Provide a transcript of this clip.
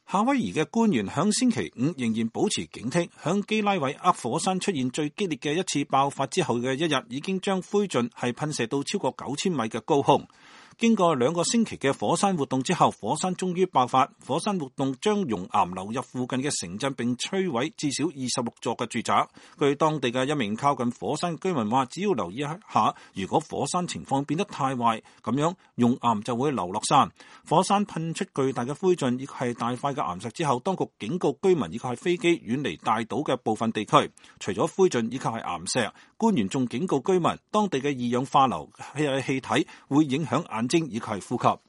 夏威夷嘅官員響星期五仍然保持警惕，響基拉韋厄火山出現最激烈嘅一次爆發之後嘅一日，已經將灰燼係噴射到超過9000米嘅高空。經過2個星期嘅火山活動之後，火山終於爆發。火山活動將熔岩流入附近嘅城鎮，並摧毀至少26座嘅住宅。據當地嘅一名靠近火山居民話，只要留意一下，如果火山情況變得太壞，咁樣熔岩就會流落山。火山噴出巨大嘅灰燼，亦係大塊嘅岩石之後，當局警告居民以及係飛機遠離大島嘅部分地區。除咗灰燼以及係岩石，官員仲警告居民，當地嘅二氧化硫氣體會影響眼睛以及係呼吸。